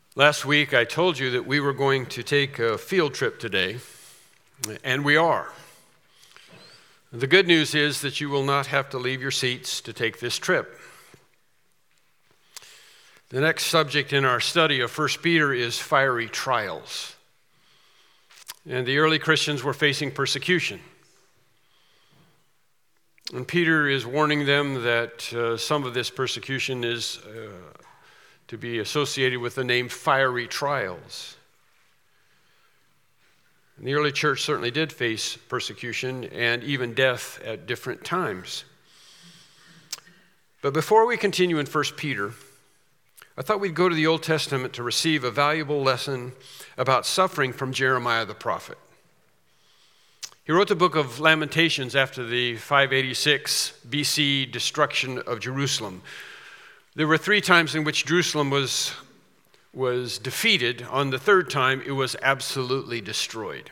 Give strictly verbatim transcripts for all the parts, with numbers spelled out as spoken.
Last week I told you that we were going to take a field trip today, and we are. The good news is that you will not have to leave your seats to take this trip. The next subject in our study of First Peter is fiery trials. And the early Christians were facing persecution. And Peter is warning them that uh, some of this persecution is uh, to be associated with the name fiery trials. And the early church certainly did face persecution and even death at different times. But before we continue in First Peter, I thought we'd go to the Old Testament to receive a valuable lesson about suffering from Jeremiah the prophet. He wrote the book of Lamentations after the five eighty-six B C destruction of Jerusalem. There were three times in which Jerusalem was, was defeated. On the third time, it was absolutely destroyed.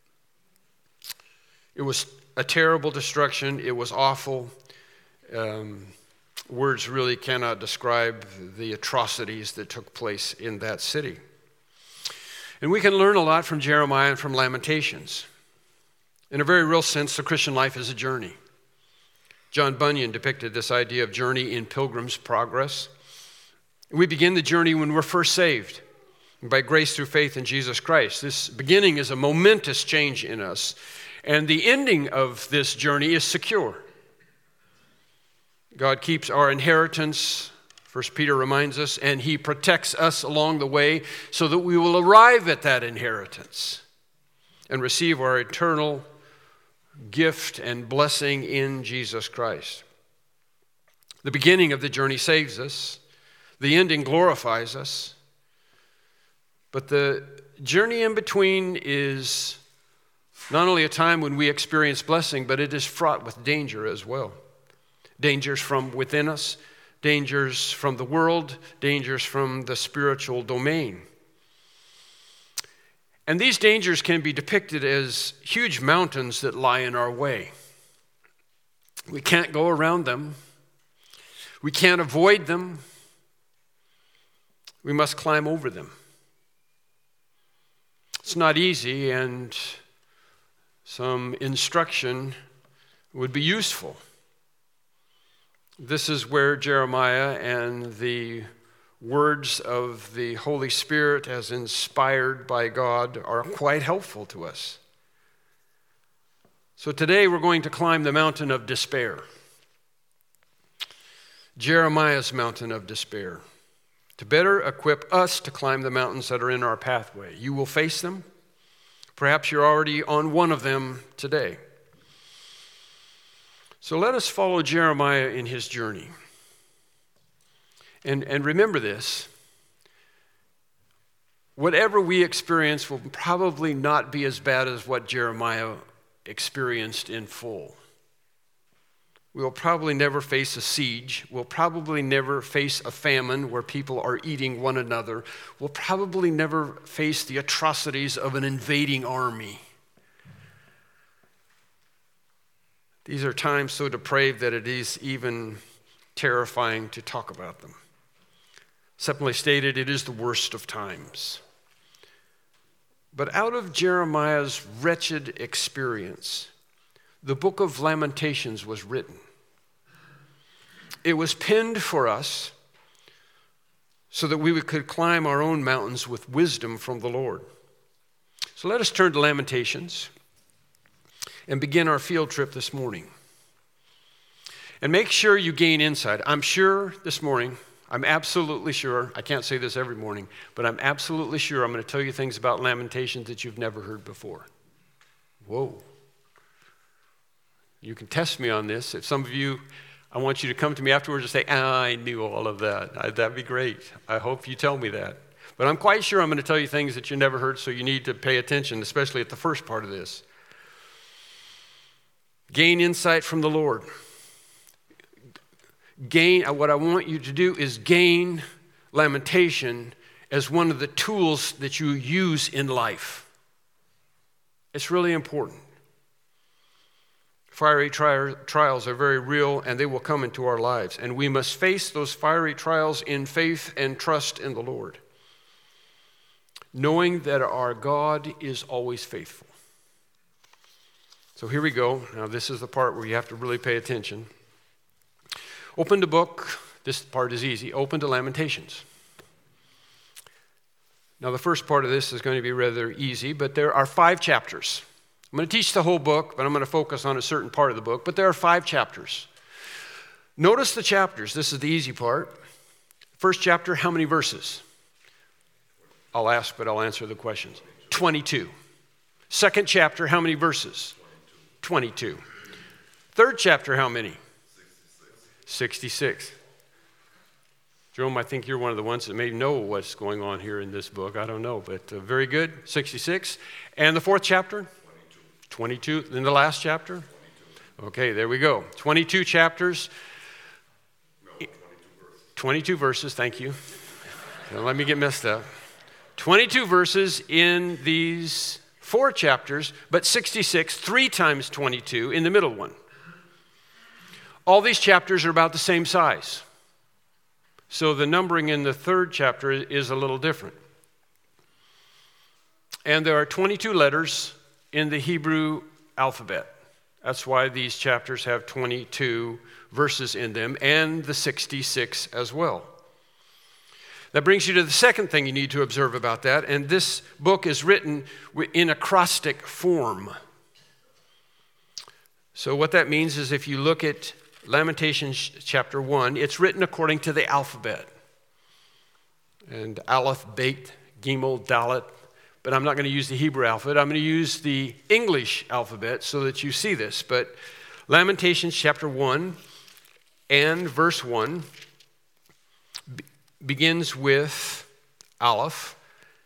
It was a terrible destruction. It was awful. Um, words really cannot describe the atrocities that took place in that city. And we can learn a lot from Jeremiah and from Lamentations. In a very real sense, the Christian life is a journey. John Bunyan depicted this idea of journey in Pilgrim's Progress. We begin the journey when we're first saved, by grace through faith in Jesus Christ. This beginning is a momentous change in us, and the ending of this journey is secure. God keeps our inheritance, First Peter reminds us, and he protects us along the way so that we will arrive at that inheritance and receive our eternal gift and blessing in Jesus Christ. The beginning of the journey saves us. The ending glorifies us. But the journey in between is not only a time when we experience blessing, but it is fraught with danger as well. Dangers from within us, dangers from the world, dangers from the spiritual domain. And these dangers can be depicted as huge mountains that lie in our way. We can't go around them. We can't avoid them. We must climb over them. It's not easy, and some instruction would be useful. This is where Jeremiah and the words of the Holy Spirit as inspired by God are quite helpful to us. So today we're going to climb the mountain of despair. Jeremiah's mountain of despair. To better equip us to climb the mountains that are in our pathway. You will face them. Perhaps you're already on one of them today. So let us follow Jeremiah in his journey. And, and remember this, whatever we experience will probably not be as bad as what Jeremiah experienced in full. We will probably never face a siege. We'll probably never face a famine where people are eating one another. We'll probably never face the atrocities of an invading army. These are times so depraved that it is even terrifying to talk about them. Simply stated, it is the worst of times. But out of Jeremiah's wretched experience, the book of Lamentations was written. It was penned for us so that we could climb our own mountains with wisdom from the Lord. So let us turn to Lamentations and begin our field trip this morning. And make sure you gain insight. I'm sure this morning, I'm absolutely sure, I can't say this every morning, but I'm absolutely sure I'm going to tell you things about Lamentations that you've never heard before. Whoa. You can test me on this. If some of you, I want you to come to me afterwards and say, ah, I knew all of that. I, that'd be great. I hope you tell me that. But I'm quite sure I'm going to tell you things that you never heard, so you need to pay attention, especially at the first part of this. Gain insight from the Lord. Gain, what I want you to do is gain lamentation as one of the tools that you use in life. It's really important. Fiery tri- trials are very real, and they will come into our lives. And we must face those fiery trials in faith and trust in the Lord. knowing that our God is always faithful. So here we go. Now this is the part where you have to really pay attention. Open the book. This part is easy. Open to Lamentations. Now the first part of this is going to be rather easy, but there are five chapters. I'm going to teach the whole book, but I'm going to focus on a certain part of the book, but there are five chapters. Notice the chapters. This is the easy part. First chapter, how many verses? I'll ask, but I'll answer the questions. twenty-two. Second chapter, how many verses? twenty-two. Third chapter, how many? sixty-six. Jerome, I think you're one of the ones that may know what's going on here in this book. I don't know, but uh, very good. sixty-six. And the fourth chapter? twenty-two. twenty-two. And the last chapter? twenty-two. Okay, there we go. twenty-two chapters. No, twenty-two verses. twenty-two verses, thank you. Don't let me get messed up. twenty-two verses in these four chapters, but sixty-six, three times twenty-two in the middle one. All these chapters are about the same size. So the numbering in the third chapter is a little different. And there are twenty-two letters in the Hebrew alphabet. That's why these chapters have twenty-two verses in them, and the sixty-six as well. That brings you to the second thing you need to observe about that, and this book is written in acrostic form. So what that means is if you look at Lamentations chapter one, it's written according to the alphabet. And Aleph, Bet, Gimel, Dalet. But I'm not going to use the Hebrew alphabet. I'm going to use the English alphabet so that you see this. But Lamentations chapter one and verse one b- begins with Aleph,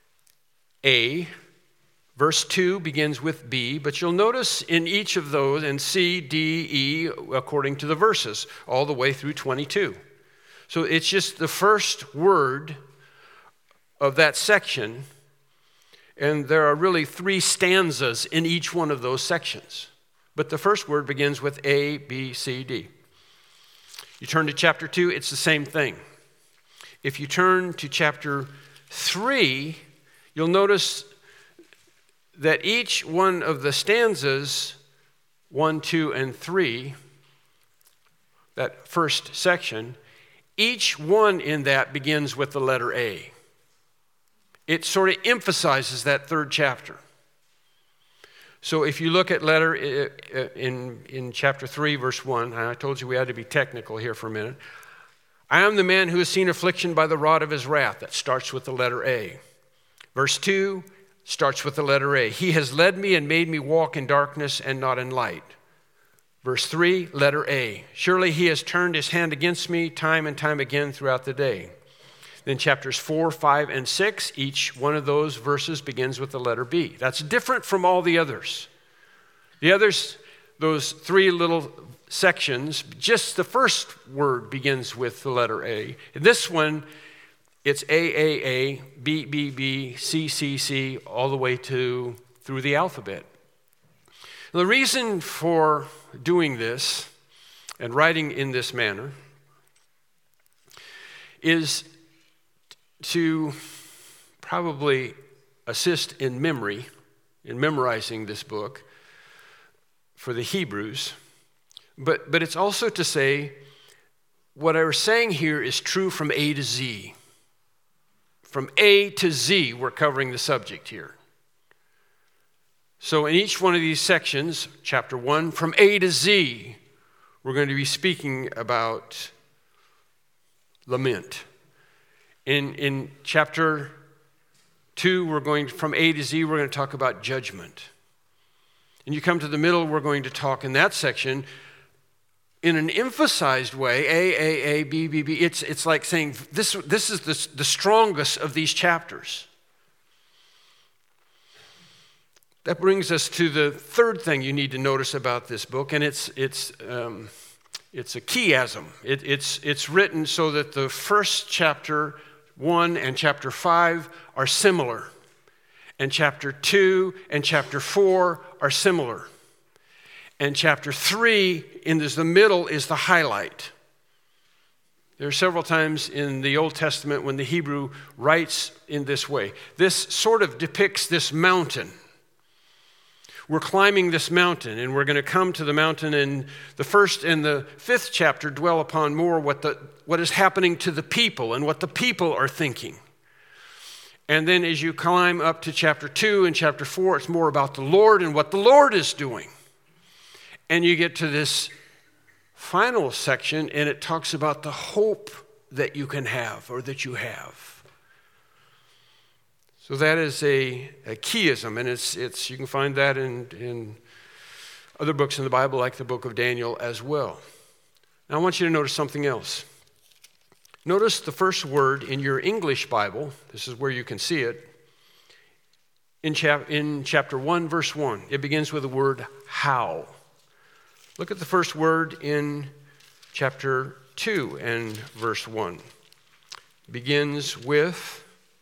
A. Verse two begins with B, but you'll notice in each of those, and C, D, E, according to the verses, all the way through twenty-two. So it's just the first word of that section, and there are really three stanzas in each one of those sections. But the first word begins with A, B, C, D. You turn to chapter two, it's the same thing. If you turn to chapter three, you'll notice that each one of the stanzas, one, two, and three, that first section, each one in that begins with the letter A. It sort of emphasizes that third chapter. So if you look at letter in, in chapter three, verse one, and I told you we had to be technical here for a minute. I am the man who has seen affliction by the rod of his wrath. That starts with the letter A. Verse two, starts with the letter A. He has led me and made me walk in darkness and not in light. Verse three, letter A. Surely he has turned his hand against me time and time again throughout the day. Then chapters four, five, and six, each one of those verses begins with the letter B. That's different from all the others. The others, those three little sections, just the first word begins with the letter A. This one, it's A, A, A, B, B, B, C, C, C, all the way to through the alphabet. The reason for doing this and writing in this manner is to probably assist in memory, in memorizing this book for the Hebrews, but, but it's also to say what I was saying here is true from A to Z. From A to Z, we're covering the subject here. So in each one of these sections, chapter one, from A to Z, we're going to be speaking about lament. In, in chapter two, we're going from A to Z, we're going to talk about judgment. And you come to the middle, we're going to talk in that section in an emphasized way, A, A, A, B, B, B. It's, it's like saying this, this is the, the strongest of these chapters. That brings us to the third thing you need to notice about this book, and it's, it's, um, it's a chiasm. It, it's, it's written so that the first chapter one and chapter five are similar, and chapter two and chapter four are similar. And chapter three, in this, the middle, is the highlight. There are several times in the Old Testament when the Hebrew writes in this way. This sort of depicts this mountain. We're climbing this mountain, and we're going to come to the mountain, and the first and the fifth chapter dwell upon more what the what is happening to the people and what the people are thinking. And then as you climb up to chapter two and chapter four, it's more about the Lord and what the Lord is doing. And you get to this final section, and it talks about the hope that you can have or that you have. So that is a, a keyism, and it's it's you can find that in, in other books in the Bible, like the book of Daniel as well. Now I want you to notice something else. Notice the first word in your English Bible. This is where you can see it. In, chap- in chapter one, verse one, it begins with the word how. Look at the first word in chapter two and verse one. It begins with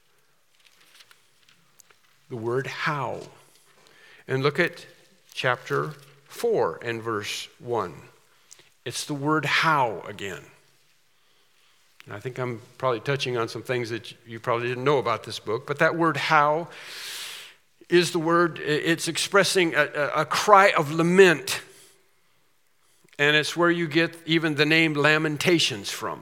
the word how. And look at chapter four and verse one. It's the word how again. And I think I'm probably touching on some things that you probably didn't know about this book, but that word how is the word, it's expressing a, a, a cry of lament. And it's where you get even the name Lamentations from.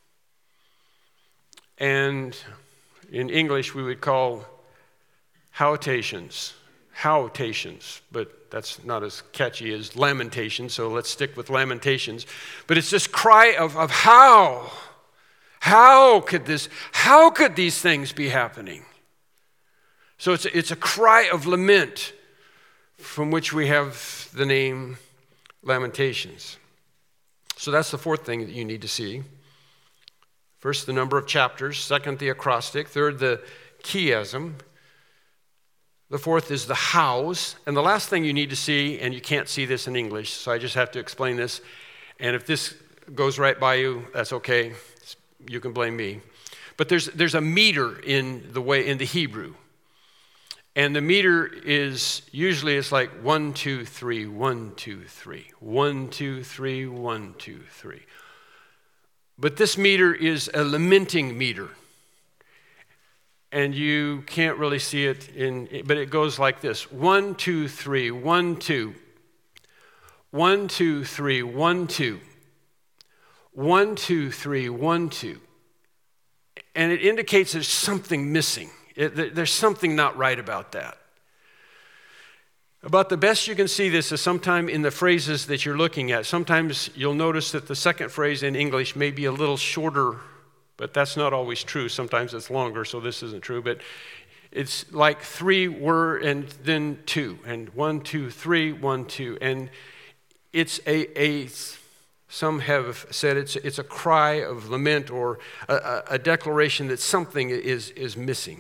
And in English, we would call howtations, howtations, but that's not as catchy as lamentation, so let's stick with Lamentations. But it's this cry of, of how, how could this, how could these things be happening? So it's a, it's a cry of lament from which we have the name Lamentations. So that's the fourth thing that you need to see. First, the number of chapters. Second, the acrostic. Third, the chiasm. The fourth is the hows. And the last thing you need to see, and you can't see this in English, so I just have to explain this. And if this goes right by you, that's okay. You can blame me. But there's there's a meter in the way in the Hebrew. And the meter is, usually it's like one, two, three, one, two, three, one, two, three, one, two, three. But this meter is a lamenting meter. And you can't really see it, in, but it goes like this. One, two, three, one, two. One, two, three, one, two. One, two, three, one, two. And it indicates there's something missing. It, there's something not right about that. About the best you can see this is sometime in the phrases that you're looking at. Sometimes you'll notice that the second phrase in English may be a little shorter, but that's not always true. Sometimes it's longer, so this isn't true. But it's like three were and then two, and one, two, three, one, two. And it's a, a some have said it's, it's a cry of lament or a, a declaration that something is, is missing.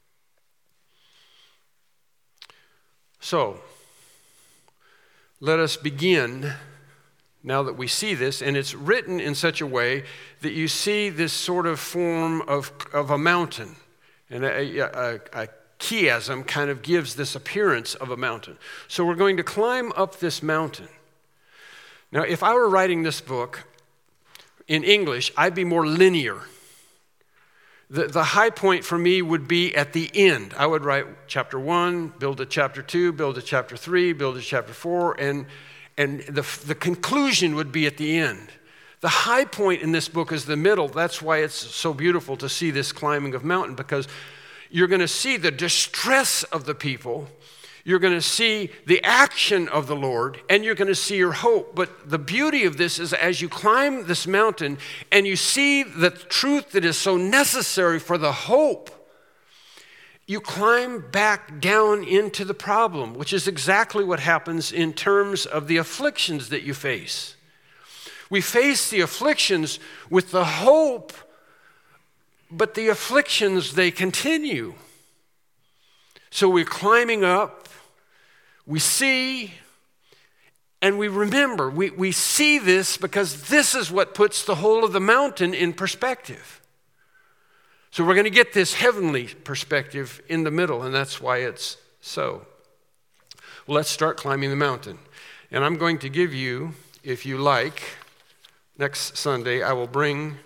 So, let us begin now that we see this, and it's written in such a way that you see this sort of form of, of a mountain. And a, a, a chiasm kind of gives this appearance of a mountain. So we're going to climb up this mountain. Now, if I were writing this book in English, I'd be more linear. The, the high point for me would be at the end. I would write chapter one, build to chapter two, build to chapter three, build to chapter four, and, and the, the conclusion would be at the end. The high point in this book is the middle. That's why it's so beautiful to see this climbing of mountain, because you're going to see the distress of the people. You're going to see the action of the Lord, and you're going to see your hope. But the beauty of this is as you climb this mountain and you see the truth that is so necessary for the hope, you climb back down into the problem, which is exactly what happens in terms of the afflictions that you face. We face the afflictions with the hope, but the afflictions, they continue. So we're climbing up. We see and we remember. We, we see this because this is what puts the whole of the mountain in perspective. So we're going to get this heavenly perspective in the middle, and that's why it's so. Well, let's start climbing the mountain. And I'm going to give you, if you like, next Sunday, I will bring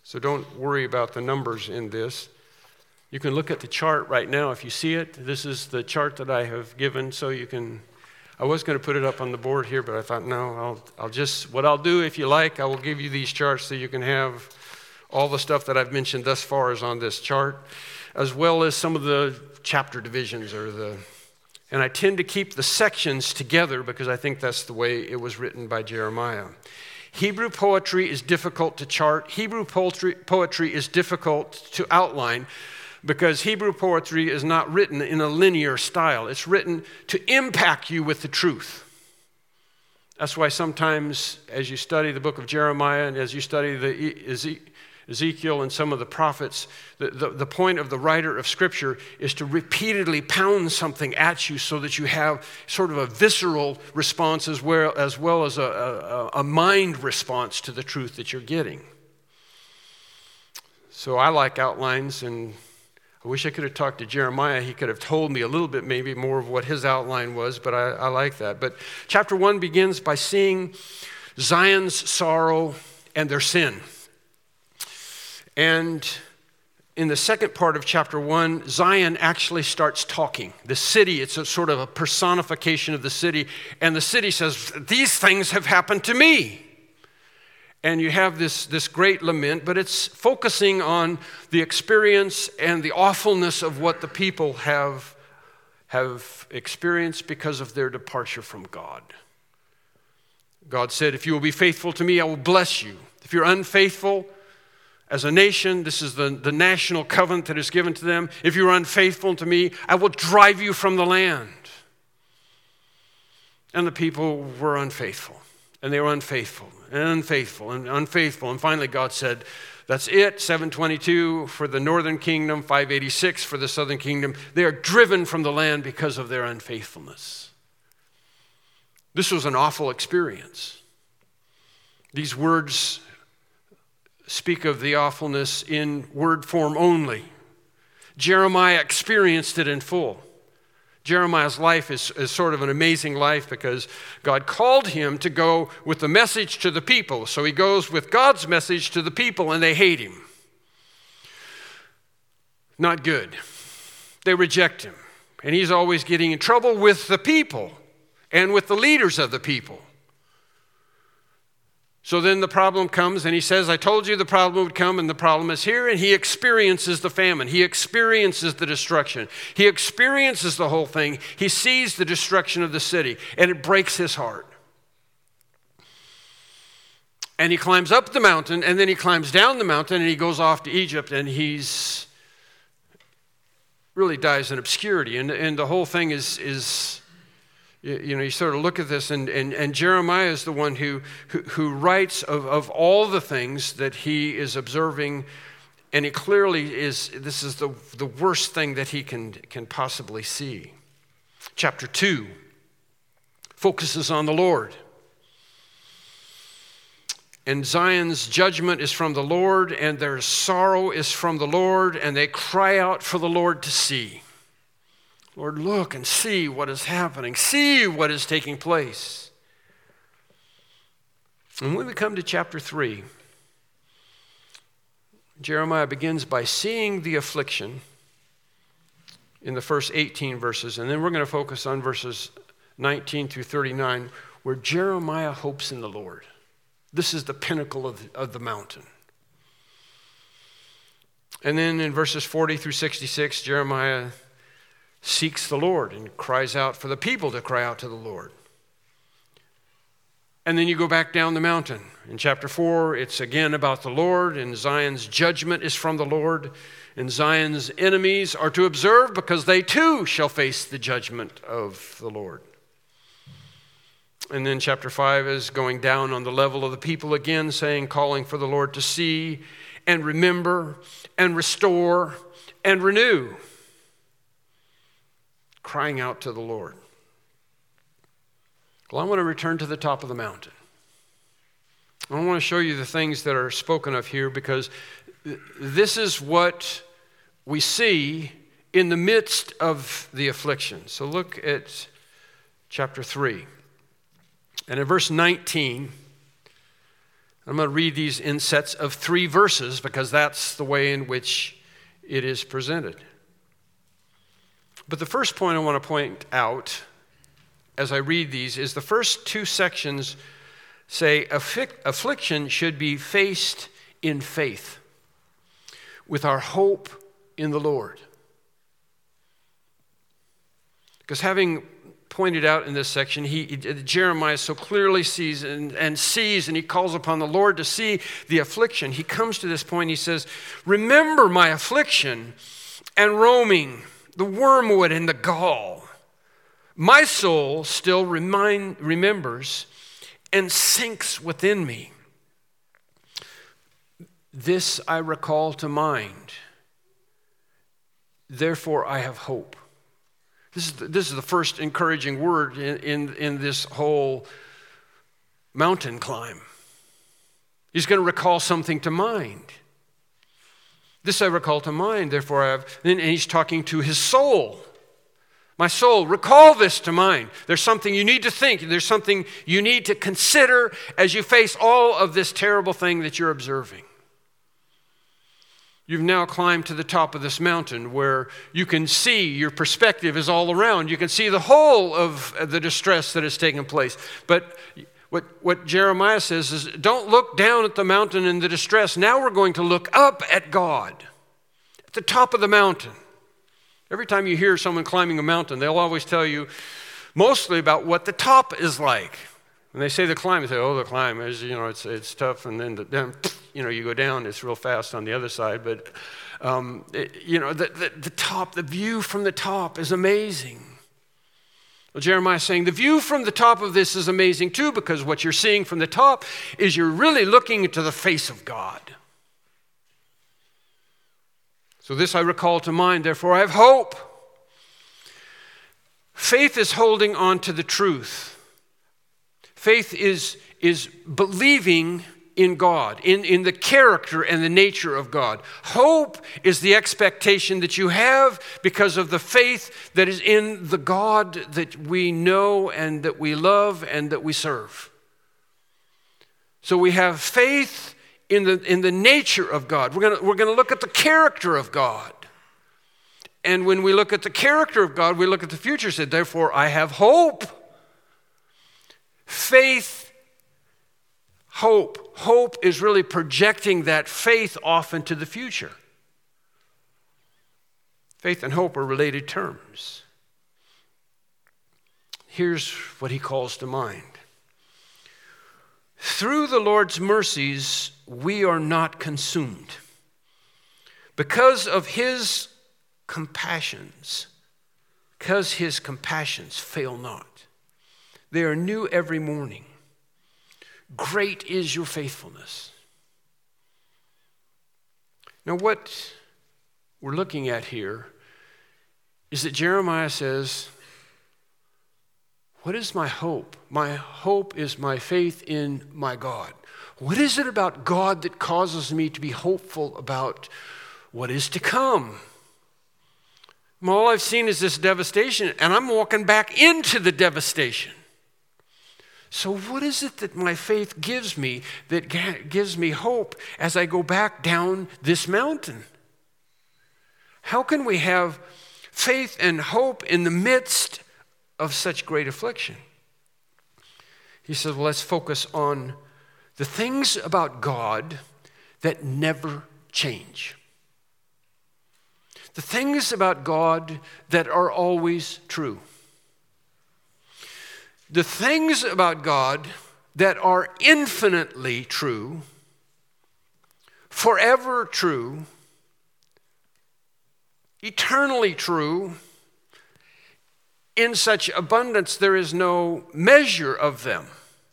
So don't worry about the numbers in this. You can look at the chart right now if you see it. This is the chart that I have given, so you can, I was going to put it up on the board here, but I thought, no, I'll, I'll just, what I'll do, if you like, I will give you these charts so you can have all the stuff that I've mentioned thus far is on this chart, as well as some of the chapter divisions or the, and I tend to keep the sections together because I think that's the way it was written by Jeremiah. Hebrew poetry is difficult to chart. Hebrew poetry, poetry is difficult to outline because Hebrew poetry is not written in a linear style. It's written to impact you with the truth. That's why sometimes as you study the book of Jeremiah and as you study the Ezekiel and some of the prophets, the, the, the point of the writer of Scripture is to repeatedly pound something at you so that you have sort of a visceral response as well as, well as a, a, a mind response to the truth that you're getting. So I like outlines, and I wish I could have talked to Jeremiah. He could have told me a little bit maybe more of what his outline was, but I, I like that. But chapter one begins by seeing Zion's sorrow and their sin. And in the second part of chapter one, Zion actually starts talking. The city, it's a sort of a personification of the city. And the city says, these things have happened to me. And you have this, this great lament, but it's focusing on the experience and the awfulness of what the people have, have experienced because of their departure from God. God said, if you will be faithful to me, I will bless you. If you're unfaithful, as a nation, this is the, the national covenant that is given to them. If you're unfaithful to me, I will drive you from the land. And the people were unfaithful. And they were unfaithful and unfaithful and unfaithful. And finally God said, that's it, seven twenty-two for the northern kingdom, five eighty-six for the southern kingdom. They are driven from the land because of their unfaithfulness. This was an awful experience. These words speak of the awfulness in word form only. Jeremiah experienced it in full. Jeremiah's life is, is sort of an amazing life because God called him to go with the message to the people. So he goes with God's message to the people and they hate him. Not good. They reject him. And he's always getting in trouble with the people and with the leaders of the people. So then the problem comes, and he says, I told you the problem would come, and the problem is here, and he experiences the famine. He experiences the destruction. He experiences the whole thing. He sees the destruction of the city, and it breaks his heart. And he climbs up the mountain, and then he climbs down the mountain, and he goes off to Egypt, and he's really dies in obscurity. And, and the whole thing is... is You know, you sort of look at this, and, and, and Jeremiah is the one who, who, who writes of, of all the things that he is observing, and he clearly is, this is the, the worst thing that he can, can possibly see. Chapter two focuses on the Lord. And Zion's judgment is from the Lord, and their sorrow is from the Lord, and they cry out for the Lord to see. Lord, look and see what is happening. See what is taking place. And when we come to chapter three, Jeremiah begins by seeing the affliction in the first eighteen verses. And then we're going to focus on verses nineteen through thirty-nine, where Jeremiah hopes in the Lord. This is the pinnacle of, of the mountain. And then in verses forty through sixty-six, Jeremiah seeks the Lord and cries out for the people to cry out to the Lord. And then you go back down the mountain. In chapter four, it's again about the Lord, and Zion's judgment is from the Lord, and Zion's enemies are to observe because they too shall face the judgment of the Lord. And then chapter five is going down on the level of the people again, saying, calling for the Lord to see and remember and restore and renew. Crying out to the Lord. Well, I want to return to the top of the mountain. I want to show you the things that are spoken of here because this is what we see in the midst of the affliction. So look at chapter three. And in verse nineteen, I'm going to read these in sets of three verses because that's the way in which it is presented. But the first point I want to point out as I read these is the first two sections say affliction should be faced in faith with our hope in the Lord. Because having pointed out in this section, he, Jeremiah so clearly sees and, and sees, and he calls upon the Lord to see the affliction. He comes to this point, he says, remember my affliction and roaming, the wormwood and the gall. My soul still remind, remembers and sinks within me. This I recall to mind. Therefore I have hope. This is the, this is the first encouraging word in, in, in this whole mountain climb. He's going to recall something to mind. This I recall to mind, therefore I have... And he's talking to his soul. My soul, recall this to mind. There's something you need to think. There's something you need to consider as you face all of this terrible thing that you're observing. You've now climbed to the top of this mountain where you can see, your perspective is all around. You can see the whole of the distress that has taken place. But what, what Jeremiah says is, don't look down at the mountain and the distress. Now we're going to look up at God, at the top of the mountain. Every time you hear someone climbing a mountain, they'll always tell you mostly about what the top is like. When they say the climb, they say, oh, the climb is, you know, it's it's tough, and then, the, then you know, you go down, it's real fast on the other side. But, um, it, you know, the, the, the top, the view from the top is amazing. Well, Jeremiah is saying the view from the top of this is amazing too, because what you're seeing from the top is you're really looking into the face of God. So this I recall to mind, therefore I have hope. Faith is holding on to the truth. Faith is, is believing in God, in, in the character and the nature of God. Hope is the expectation that you have because of the faith that is in the God that we know and that we love and that we serve. So we have faith in the, in the nature of God. We're gonna, we're gonna look at the character of God. And when we look at the character of God, we look at the future, said, therefore I have hope. Faith, hope. Hope is really projecting that faith off into the future. Faith and hope are related terms. Here's what he calls to mind. Through the Lord's mercies, we are not consumed. Because of his compassions, because his compassions fail not. They are new every morning. Great is your faithfulness. Now, what we're looking at here is that Jeremiah says, what is my hope? My hope is my faith in my God. What is it about God that causes me to be hopeful about what is to come? All I've seen is this devastation, and I'm walking back into the devastation. So what is it that my faith gives me that gives me hope as I go back down this mountain? How can we have faith and hope in the midst of such great affliction? He says, well, let's focus on the things about God that never change. The things about God that are always true. The things about God that are infinitely true, forever true, eternally true, in such abundance there is no measure of them.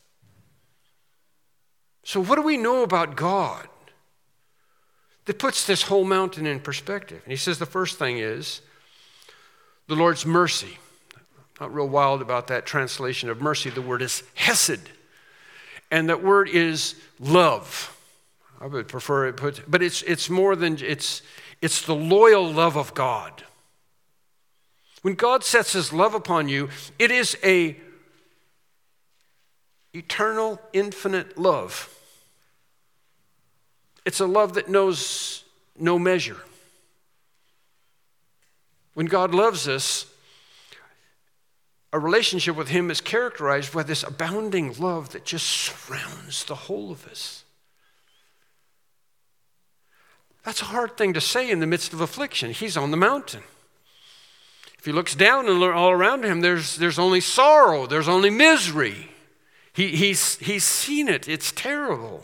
So what do we know about God that puts this whole mountain in perspective? And he says the first thing is the Lord's mercy. Not real wild about that translation of mercy. The word is hesed. And that word is love. I would prefer it put, but it's it's more than, it's it's the loyal love of God. When God sets his love upon you, it is a eternal, infinite love. It's a love that knows no measure. When God loves us, a relationship with him is characterized by this abounding love that just surrounds the whole of us. That's a hard thing to say in the midst of affliction. He's on the mountain. If he looks down and all around him, there's, there's only sorrow, there's only misery. He, he's, he's seen it. It's terrible.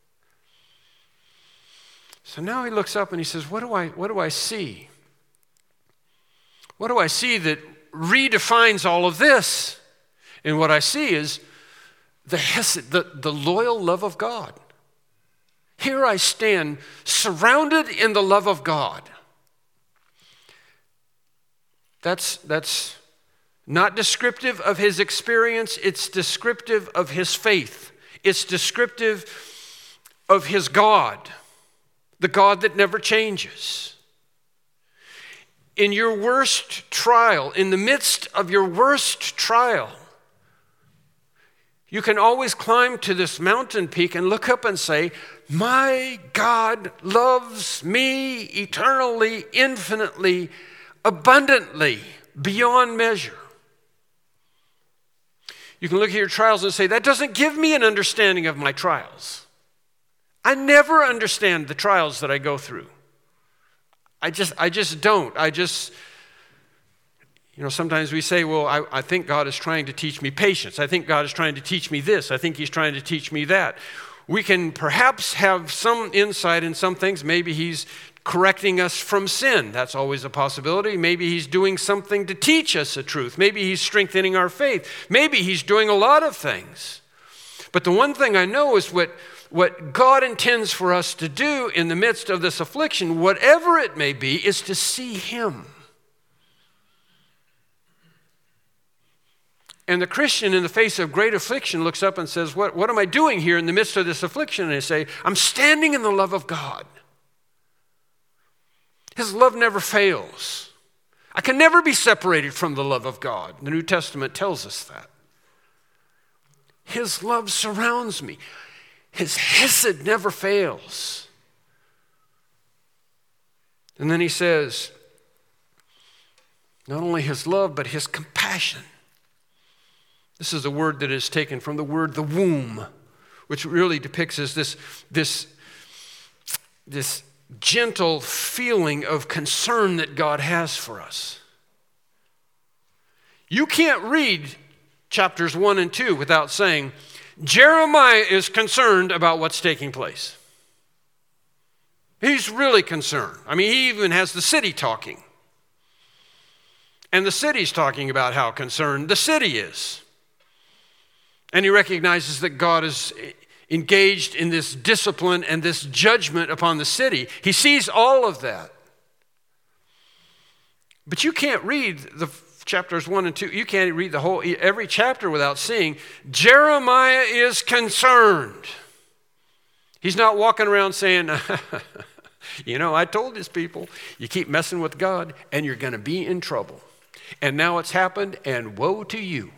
So now he looks up and he says, what do I, what do I see? What do I see that redefines all of this? And what I see is the hesed, the, the loyal love of God. Here I stand surrounded in the love of God. That's, that's not descriptive of his experience. It's descriptive of his faith. It's descriptive of his God, the God that never changes. In your worst trial, in the midst of your worst trial, you can always climb to this mountain peak and look up and say, my God loves me eternally, infinitely, abundantly, beyond measure. You can look at your trials and say, that doesn't give me an understanding of my trials. I never understand the trials that I go through. I just, I just don't. I just, you know, sometimes we say, well, I, I think God is trying to teach me patience. I think God is trying to teach me this. I think he's trying to teach me that. We can perhaps have some insight in some things. Maybe he's correcting us from sin. That's always a possibility. Maybe he's doing something to teach us the truth. Maybe he's strengthening our faith. Maybe he's doing a lot of things. But the one thing I know is what What God intends for us to do in the midst of this affliction, whatever it may be, is to see him. And the Christian in the face of great affliction looks up and says, what, what am I doing here in the midst of this affliction? And they say, I'm standing in the love of God. His love never fails. I can never be separated from the love of God. The New Testament tells us that. His love surrounds me. His hesed never fails. And then he says, not only his love, but his compassion. This is a word that is taken from the word the womb, which really depicts as this, this, this gentle feeling of concern that God has for us. You can't read chapters one and two without saying, Jeremiah is concerned about what's taking place. He's really concerned. I mean, he even has the city talking. And the city's talking about how concerned the city is. And he recognizes that God is engaged in this discipline and this judgment upon the city. He sees all of that. But you can't read the chapters one and two, you can't read the whole, every chapter without seeing Jeremiah is concerned. He's not walking around saying, you know, I told these people, you keep messing with God and you're going to be in trouble. And now it's happened and woe to you.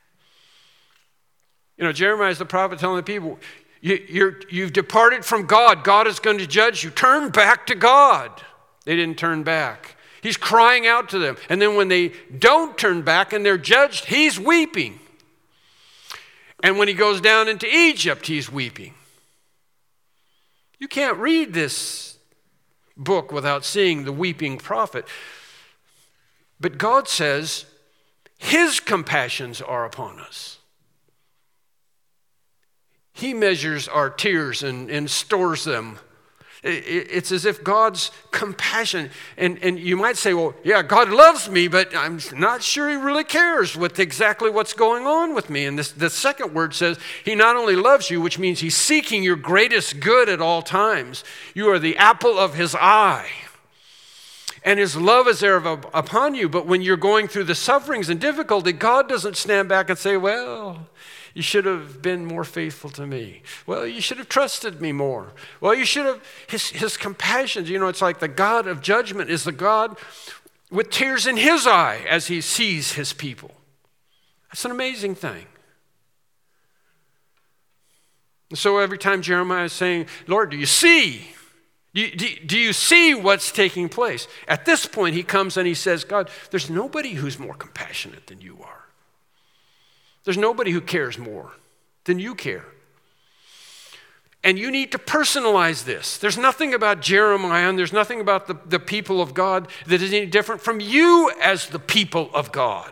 You know, Jeremiah is the prophet telling the people, you, you're, you've departed from God. God is going to judge you. Turn back to God. They didn't turn back. He's crying out to them. And then when they don't turn back and they're judged, he's weeping. And when he goes down into Egypt, he's weeping. You can't read this book without seeing the weeping prophet. But God says his compassions are upon us. He measures our tears and, and stores them. It's as if God's compassion, and, and you might say, well, yeah, God loves me, but I'm not sure he really cares with exactly what's going on with me. And this, the second word says he not only loves you, which means he's seeking your greatest good at all times. You are the apple of his eye. And his love is there upon you. But when you're going through the sufferings and difficulty, God doesn't stand back and say, well, you should have been more faithful to me. Well, you should have trusted me more. Well, you should have, his, his compassion, you know, it's like the God of judgment is the God with tears in his eye as he sees his people. That's an amazing thing. So every time Jeremiah is saying, Lord, do you see? Do you, do, do you see what's taking place? At this point, he comes and he says, God, there's nobody who's more compassionate than you are. There's nobody who cares more than you care. And you need to personalize this. There's nothing about Jeremiah and there's nothing about the, the people of God that is any different from you as the people of God.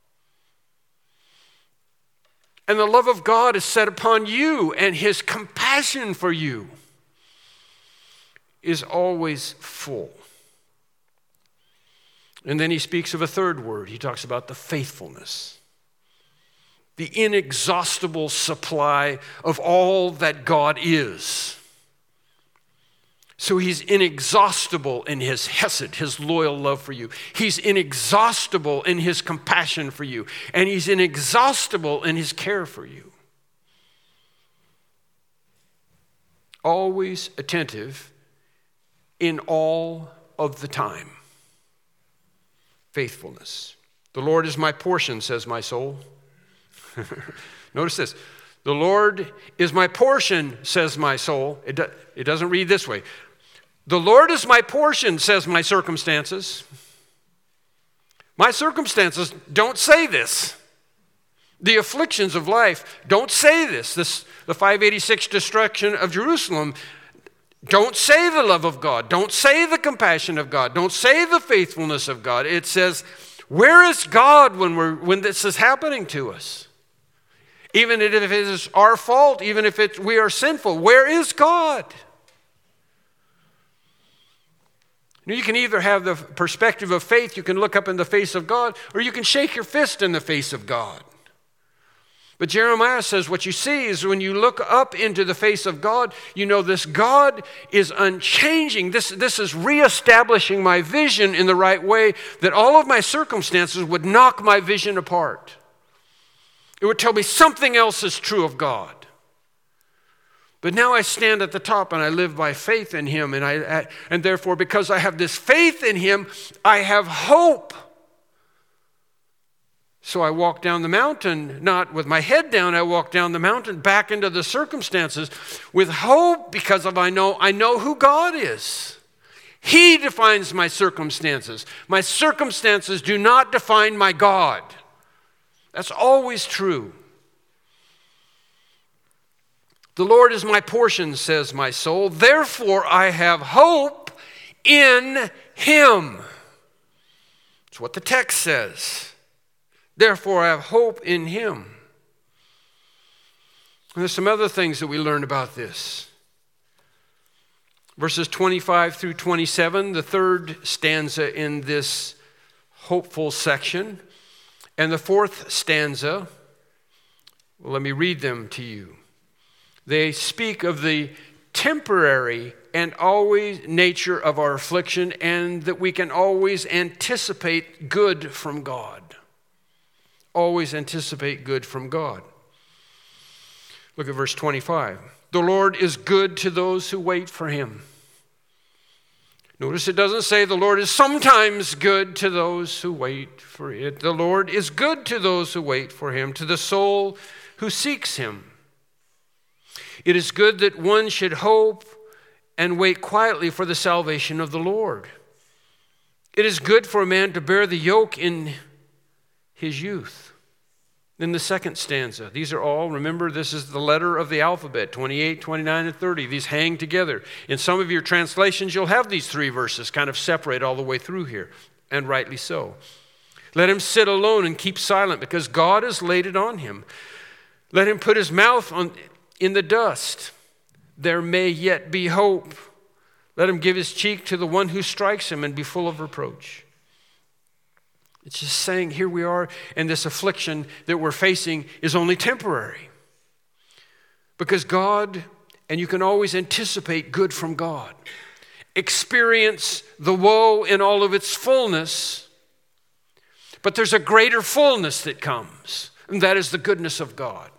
And the love of God is set upon you, and his compassion for you is always full. And then he speaks of a third word. He talks about the faithfulness, the inexhaustible supply of all that God is. So he's inexhaustible in his hesed, his loyal love for you. He's inexhaustible in his compassion for you. And he's inexhaustible in his care for you. Always attentive in all of the time. Faithfulness. The Lord is my portion, says my soul. Notice this. The Lord is my portion, says my soul. It, do, it doesn't read this way. The Lord is my portion, says my circumstances. My circumstances don't say this. The afflictions of life don't say this. This the five eighty-six destruction of Jerusalem don't say the love of God. Don't say the compassion of God. Don't say the faithfulness of God. It says, where is God when we're when this is happening to us? Even if it is our fault, even if it, we are sinful, where is God? You can either have the perspective of faith, you can look up in the face of God, or you can shake your fist in the face of God. But Jeremiah says what you see is when you look up into the face of God, you know this God is unchanging. This, this is reestablishing my vision in the right way, that all of my circumstances would knock my vision apart. It would tell me something else is true of God. But now I stand at the top and I live by faith in him. And, I, and therefore, because I have this faith in him, I have hope. So I walk down the mountain, not with my head down, I walk down the mountain back into the circumstances with hope because of I know, I know who God is. He defines my circumstances. My circumstances do not define my God. That's always true. The Lord is my portion, says my soul. Therefore, I have hope in him. That's what the text says. Therefore, I have hope in him. And there's some other things that we learn about this. Verses twenty-five through twenty-seven, the third stanza in this hopeful section. And the fourth stanza, well, let me read them to you. They speak of the temporary and always nature of our affliction, and that we can always anticipate good from God. Always anticipate good from God. Look at verse twenty-five. The Lord is good to those who wait for him. Notice it doesn't say the Lord is sometimes good to those who wait for it. The Lord is good to those who wait for him, to the soul who seeks him. It is good that one should hope and wait quietly for the salvation of the Lord. It is good for a man to bear the yoke in his youth. Then the second stanza. These are all, remember, this is the letter of the alphabet, twenty-eight, twenty-nine, and thirty. These hang together. In some of your translations, you'll have these three verses kind of separate all the way through here, and rightly so. Let him sit alone and keep silent, because God has laid it on him. Let him put his mouth on in the dust. There may yet be hope. Let him give his cheek to the one who strikes him and be full of reproach. It's just saying here we are, and this affliction that we're facing is only temporary. Because God, and you can always anticipate good from God. Experience the woe in all of its fullness, but there's a greater fullness that comes, and that is the goodness of God.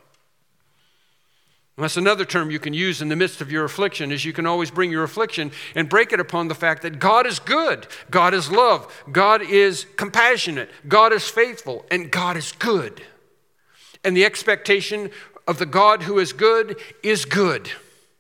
And that's another term you can use in the midst of your affliction, is you can always bring your affliction and break it upon the fact that God is good, God is love, God is compassionate, God is faithful, and God is good. And the expectation of the God who is good is good.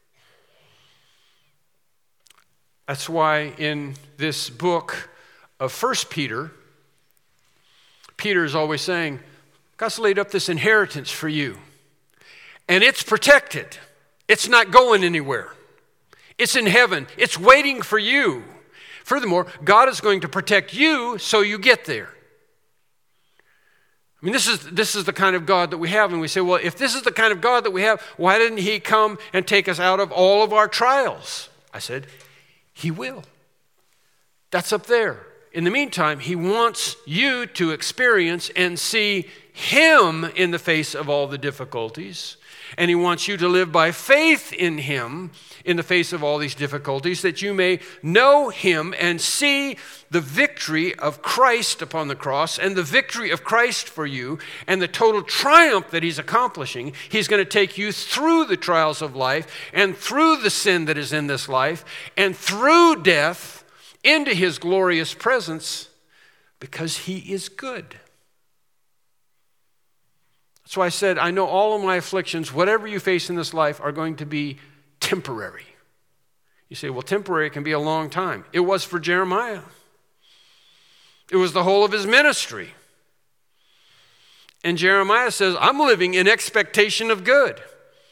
That's why in this book of First Peter, Peter is always saying, God's laid up this inheritance for you. And it's protected. It's not going anywhere. It's in heaven. It's waiting for you. Furthermore, God is going to protect you so you get there. I mean, this is, this is the kind of God that we have. And we say, well, if this is the kind of God that we have, why didn't he come and take us out of all of our trials? I said, he will. That's up there. In the meantime, he wants you to experience and see him in the face of all the difficulties. And he wants you to live by faith in him in the face of all these difficulties, that you may know him and see the victory of Christ upon the cross and the victory of Christ for you and the total triumph that he's accomplishing. He's going to take you through the trials of life and through the sin that is in this life and through death into his glorious presence because he is good. That's why I said, I know all of my afflictions, whatever you face in this life, are going to be temporary. You say, well, temporary can be a long time. It was for Jeremiah. It was the whole of his ministry. And Jeremiah says, I'm living in expectation of good.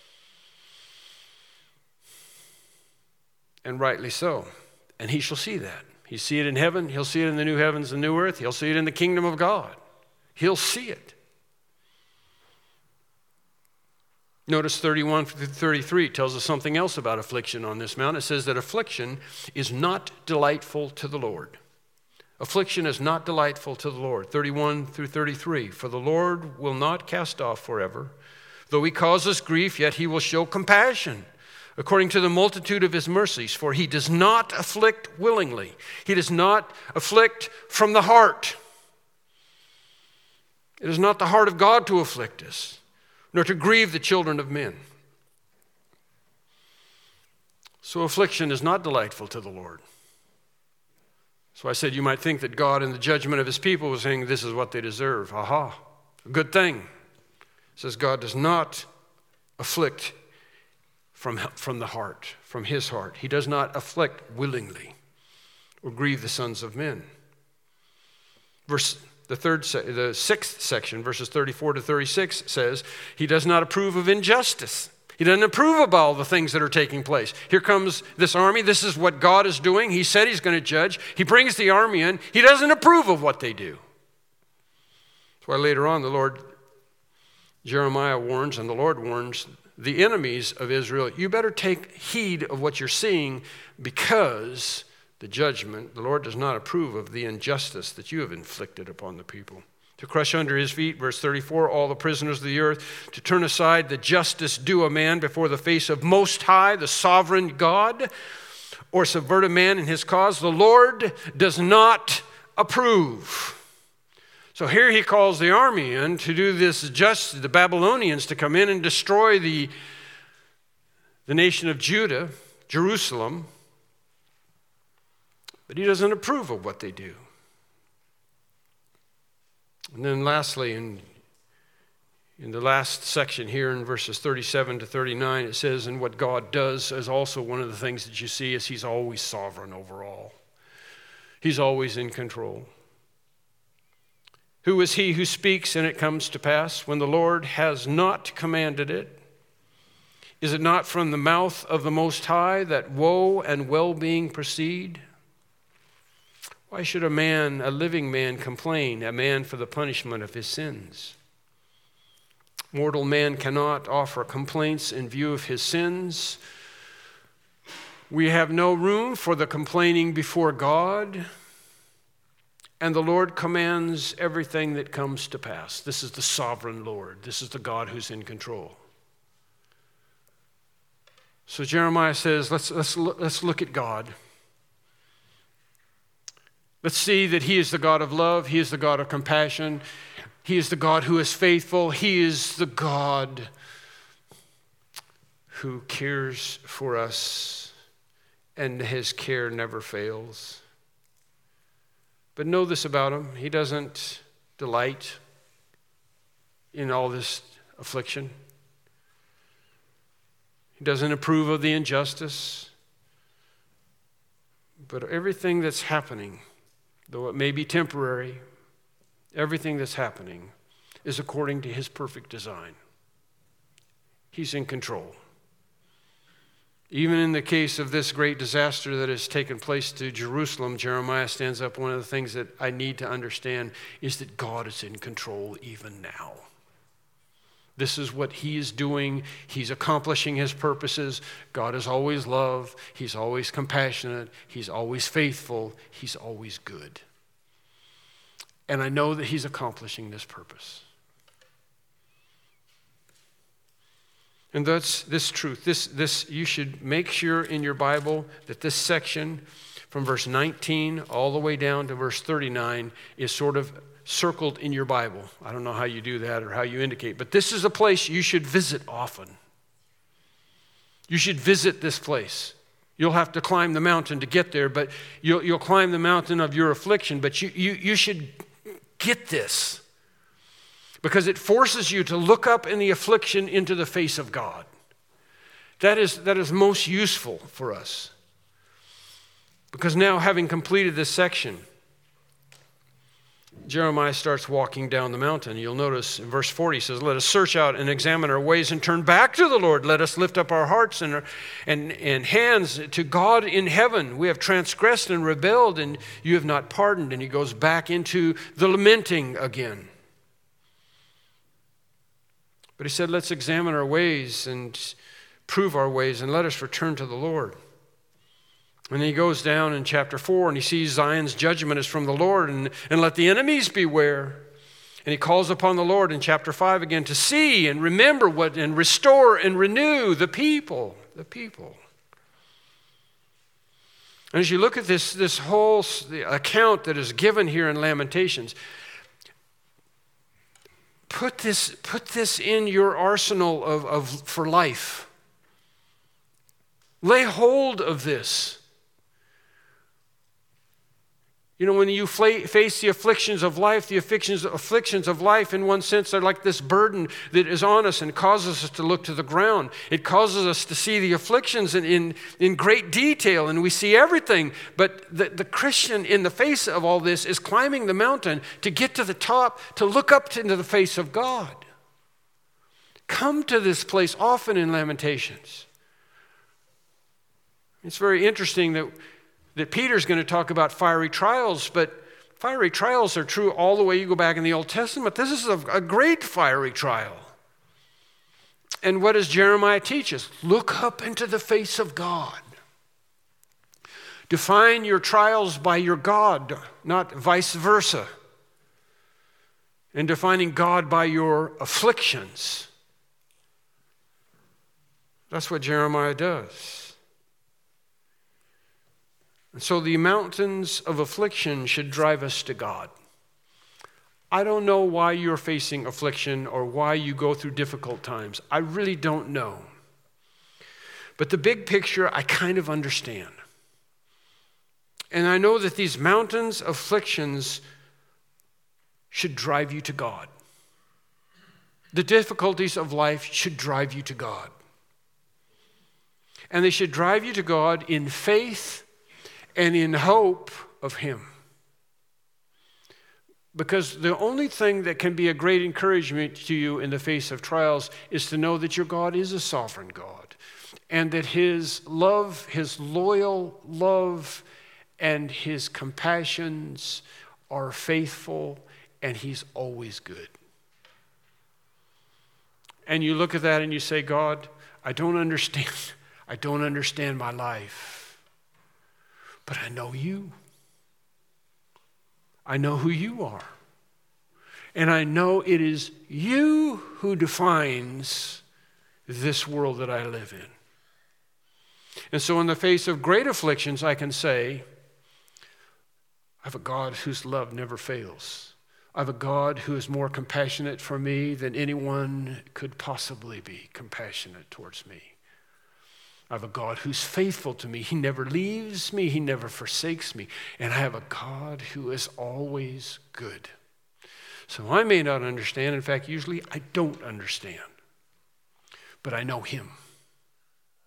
And rightly so. And he shall see that. He'll see it in heaven. He'll see it in the new heavens and new earth. He'll see it in the kingdom of God. He'll see it. Notice thirty-one through thirty-three tells us something else about affliction on this mount. It says that affliction is not delightful to the Lord. Affliction is not delightful to the Lord. thirty-one through thirty-three. For the Lord will not cast off forever. Though he causes grief, yet he will show compassion according to the multitude of his mercies. For he does not afflict willingly. He does not afflict from the heart. It is not the heart of God to afflict us, nor to grieve the children of men. So affliction is not delightful to the Lord. So I said you might think that God in the judgment of his people was saying this is what they deserve. Aha, a good thing. It says God does not afflict from, from the heart, from his heart. He does not afflict willingly or grieve the sons of men. Verse The third, the sixth section, verses thirty-four to thirty-six, says he does not approve of injustice. He doesn't approve of all the things that are taking place. Here comes this army. This is what God is doing. He said he's going to judge. He brings the army in. He doesn't approve of what they do. That's why later on the Lord, Jeremiah warns, and the Lord warns the enemies of Israel, you better take heed of what you're seeing because the judgment, the Lord does not approve of the injustice that you have inflicted upon the people. To crush under his feet, verse thirty-four, all the prisoners of the earth, to turn aside the justice due a man before the face of Most High, the sovereign God, or subvert a man in his cause, the Lord does not approve. So here he calls the army in to do this, just the Babylonians to come in and destroy the, the nation of Judah, Jerusalem. But he doesn't approve of what they do. And then lastly, in, in the last section here in verses thirty-seven to thirty-nine, it says, and what God does is also one of the things that you see is he's always sovereign over all. He's always in control. Who is he who speaks and it comes to pass when the Lord has not commanded it? Is it not from the mouth of the Most High that woe and well-being proceed? Why should a man, a living man, complain, a man for the punishment of his sins? Mortal man cannot offer complaints in view of his sins. We have no room for the complaining before God, and the Lord commands everything that comes to pass. This is the sovereign Lord. This is the God who's in control. So Jeremiah says, let's, let's, let's look at God. Let's see that he is the God of love. He is the God of compassion. He is the God who is faithful. He is the God who cares for us, and his care never fails. But know this about him. He doesn't delight in all this affliction. He doesn't approve of the injustice. But everything that's happening, though it may be temporary, everything that's happening is according to his perfect design. He's in control. Even in the case of this great disaster that has taken place to Jerusalem, Jeremiah stands up. One of the things that I need to understand is that God is in control even now. This is what he is doing. He's accomplishing his purposes. God is always love. He's always compassionate. He's always faithful. He's always good. And I know that he's accomplishing this purpose. And that's this truth. This, this you should make sure in your Bible that this section from verse nineteen all the way down to verse thirty-nine is sort of circled in your Bible. I don't know how you do that or how you indicate, but this is a place you should visit often. You should visit this place. You'll have to climb the mountain to get there, but you'll, you'll climb the mountain of your affliction, but you, you, you should get this. Because it forces you to look up in the affliction into the face of God. That is, that is most useful for us. Because now, having completed this section, Jeremiah starts walking down the mountain. You'll notice in verse forty, he says, "Let us search out and examine our ways and turn back to the Lord. Let us lift up our hearts and, our, and, and hands to God in heaven. We have transgressed and rebelled, and you have not pardoned." And he goes back into the lamenting again. But he said, let's examine our ways and prove our ways, and let us return to the Lord. And then he goes down in chapter four, and he sees Zion's judgment is from the Lord, and, and let the enemies beware. And he calls upon the Lord in chapter five again to see and remember what and restore and renew the people, the people. And as you look at this, this whole account that is given here in Lamentations, Put this, put this in your arsenal of, of for life. Lay hold of this. You know, when you face the afflictions of life, the afflictions, afflictions of life, in one sense, are like this burden that is on us and causes us to look to the ground. It causes us to see the afflictions in, in, in great detail, and we see everything. But the, the Christian, in the face of all this, is climbing the mountain to get to the top, to look up into the face of God. Come to this place often in Lamentations. It's very interesting that that Peter's going to talk about fiery trials, but fiery trials are true all the way you go back in the Old Testament. This is a, a great fiery trial. And what does Jeremiah teach us? Look up into the face of God. Define your trials by your God, not vice versa. And defining God by your afflictions. That's what Jeremiah does. And so the mountains of affliction should drive us to God. I don't know why you're facing affliction or why you go through difficult times. I really don't know. But the big picture, I kind of understand. And I know that these mountains of afflictions should drive you to God. The difficulties of life should drive you to God. And they should drive you to God in faith and in hope of him. Because the only thing that can be a great encouragement to you in the face of trials is to know that your God is a sovereign God. And that his love, his loyal love, and his compassions are faithful, and he's always good. And you look at that and you say, God, I don't understand. I don't understand my life. But I know you. I know who you are. And I know it is you who defines this world that I live in. And so in the face of great afflictions, I can say, I have a God whose love never fails. I have a God who is more compassionate for me than anyone could possibly be compassionate towards me. I have a God who's faithful to me. He never leaves me. He never forsakes me. And I have a God who is always good. So I may not understand. In fact, usually I don't understand. But I know him.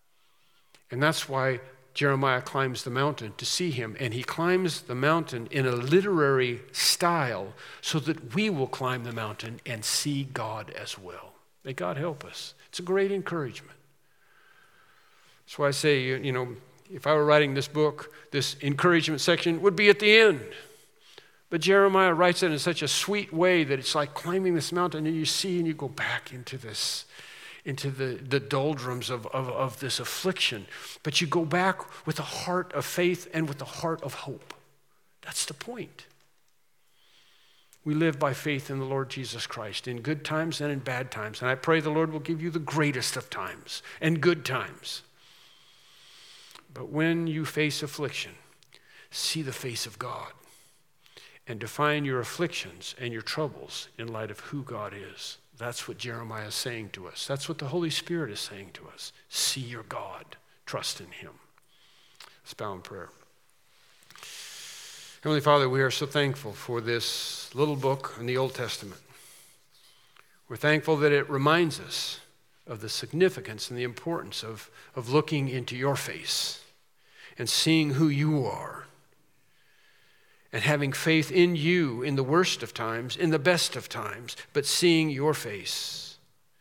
And that's why Jeremiah climbs the mountain to see him. And he climbs the mountain in a literary style so that we will climb the mountain and see God as well. May God help us. It's a great encouragement. That's why I say, you know, if I were writing this book, this encouragement section would be at the end. But Jeremiah writes it in such a sweet way that it's like climbing this mountain and you see and you go back into this, into the, the doldrums of, of, of this affliction. But you go back with a heart of faith and with a heart of hope. That's the point. We live by faith in the Lord Jesus Christ in good times and in bad times. And I pray the Lord will give you the greatest of times and good times. But when you face affliction, see the face of God and define your afflictions and your troubles in light of who God is. That's what Jeremiah is saying to us. That's what the Holy Spirit is saying to us. See your God. Trust in him. Let's bow in prayer. Heavenly Father, we are so thankful for this little book in the Old Testament. We're thankful that it reminds us of the significance and the importance of, of looking into your face and seeing who you are and having faith in you in the worst of times, in the best of times, but seeing your face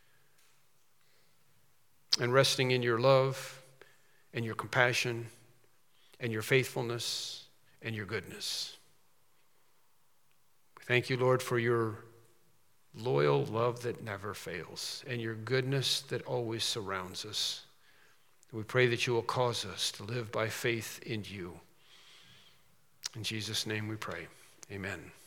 and resting in your love and your compassion and your faithfulness and your goodness. We thank you, Lord, for your loyal love that never fails and your goodness that always surrounds us. We pray that you will cause us to live by faith in you. In Jesus' name we pray. Amen.